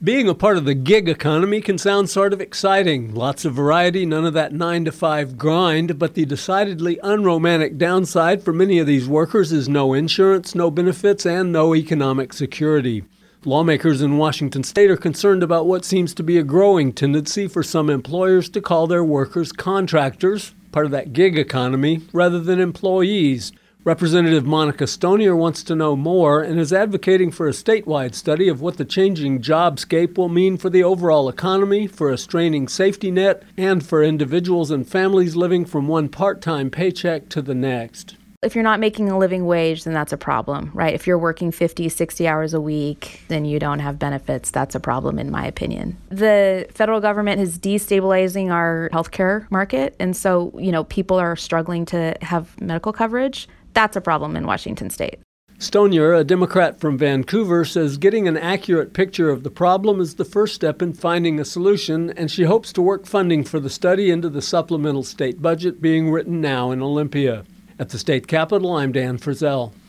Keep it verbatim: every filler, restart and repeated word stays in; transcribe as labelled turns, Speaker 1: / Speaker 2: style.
Speaker 1: Being a part of the gig economy can sound sort of exciting. Lots of variety, none of that nine to five grind, but the decidedly unromantic downside for many of these workers is no insurance, no benefits, and no economic security. Lawmakers in Washington state are concerned about what seems to be a growing tendency for some employers to call their workers contractors, part of that gig economy, rather than employees. Representative Monica Stonier wants to know more and is advocating for a statewide study of what the changing jobscape will mean for the overall economy, for a straining safety net, and for individuals and families living from one part-time paycheck to the next.
Speaker 2: If you're not making a living wage, then that's a problem, right? If you're working fifty, sixty hours a week, then you don't have benefits. That's a problem, in my opinion. The federal government is destabilizing our healthcare market, and so, you know, people are struggling to have medical coverage. That's a problem in Washington state.
Speaker 1: Stonier, a Democrat from Vancouver, says getting an accurate picture of the problem is the first step in finding a solution, and she hopes to work funding for the study into the supplemental state budget being written now in Olympia. At the state capitol, I'm Dan Frizzell.